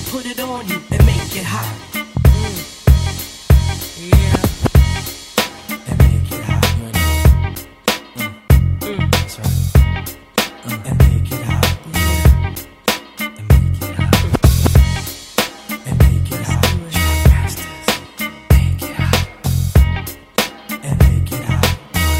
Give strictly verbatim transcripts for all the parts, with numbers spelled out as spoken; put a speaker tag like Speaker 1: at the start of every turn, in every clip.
Speaker 1: put it on you and make it hot. Mm. Yeah. And make it hot. Mm. Mm. That's right. Mm. And make it hot. Yeah. And make it hot. And make it hot. Make it hot. And make it hot.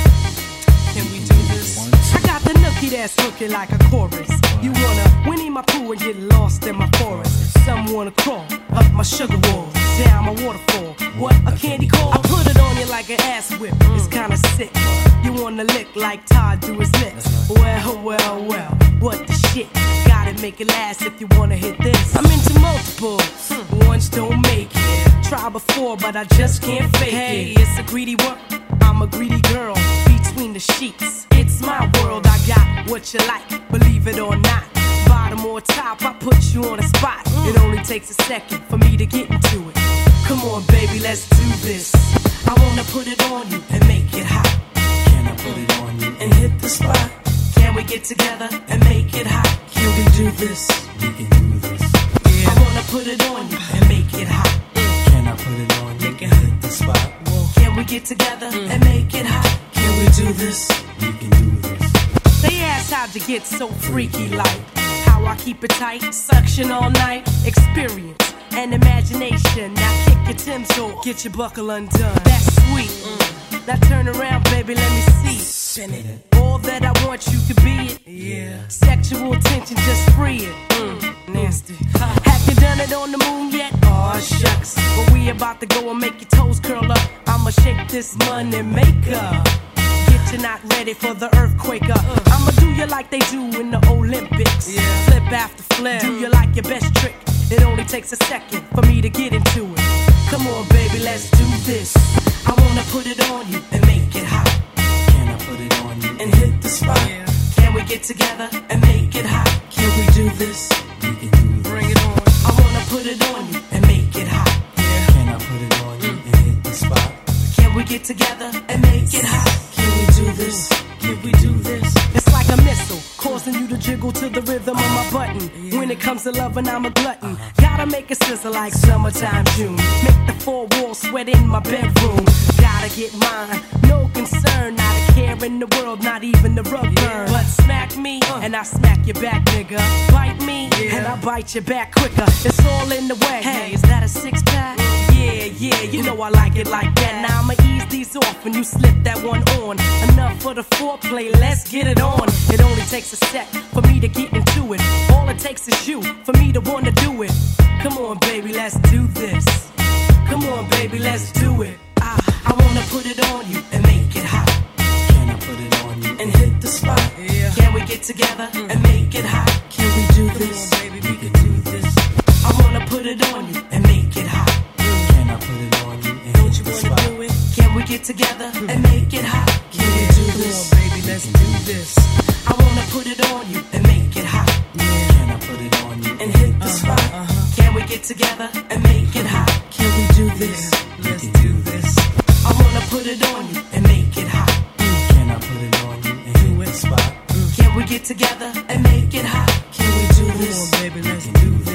Speaker 1: Can we do this? I got the nookie that's looking like a chorus. You wanna Winnie my poo and get lost in my forest. Some wanna crawl up my sugar wall, down my waterfall. What a candy call! I put it on you like an ass whip. It's kinda sick. You wanna lick like Todd do his lips. Well, well, well. What the shit? Gotta make it last if you wanna hit this. I'm into multiples. Ones don't make it. Try before, but I just can't fake hey, it. Hey, it's a greedy world. I'm a greedy girl. Between the sheets, it's my world. I got what you like, believe it or not. Bottom or top, I put you on a spot. It only takes a second for me to get into it. Come on, baby, let's do this. I wanna put it on you and make it hot. Can I put it on you and hit the spot? Can we get together and make it hot? Can we do this? We can do this. Yeah. I wanna put it on you and make it hot. Can I put it on you and hit the spot? Can we get together and make it hot? Can we do this? We can do this. They ask how'd you get so freaky like. How I keep it tight, suction all night. Experience and imagination. Now kick your Tim's off, get your buckle undone. That's sweet. Mm. Now turn around, baby, let me see. Spin it. All that I want you to be it. Yeah. Sexual tension, just free it. Mm. Nasty. Huh. Have you done it on the moon yet? Aw, oh, shucks. But we about to go and make your toes curl up. I'ma shake this money maker. You're not ready for the earthquake up. Uh, I'ma do you like they do in the Olympics. Yeah. Flip after flip, do you like your best trick? It only takes a second for me to get into it. Come on, baby, let's do this. I wanna put it on you and make it hot. Can I put it on you and hit the spot? Yeah. Can we get together and make it hot? Can we do this? We can do this. Bring it on. I wanna put it on you and make it hot. Yeah. Can I put it on you and hit the spot? Can we get together and make it hot? Can we do this? Can we do this? It's like a missile, causing you to jiggle to the rhythm of my button. Yeah. When it comes to loving, I'm a glutton. Uh-huh. Gotta make it sizzle like summertime June. Make the four walls sweat in my bedroom. Gotta get mine, no concern. Not a care in the world, not even the rug burn. Yeah. But smack me, uh. and I smack you back, nigga. Bite me, yeah. and I bite you back quicker. It's all in the way. Hey, is that a six pack? Yeah, yeah, you know I like it like that. Now I'ma ease these off when you slip that one on. Enough for the foreplay, let's get it on. It only takes a sec for me to get into it. All it takes is you for me to wanna do it. Come on, baby, let's do this. Come on, baby, let's do it. I, I wanna put it on you and make it hot. Can I put it on you and hit the spot? Yeah. Can we get together mm. and make it hot? Can we do Come this? On, baby, we can do this. I wanna put it on you and make it hot. Can I put it on you and Don't hit you the wanna spot? Do it? Can we get together mm. and make it hot? Can yeah. we do this? Come on, baby, let's do this. I wanna put it on you and make it hot. Yeah. Can I put it on you and hit the uh-huh, spot? Uh-huh. Can we get together and make it hot? Can we do this? Yeah. Let's do this. I wanna put it on you and make it hot. Mm. Can I put it on you and hit the spot? Mm. Can we get together and make it hot? Can we do this? Come on, baby, let's do this.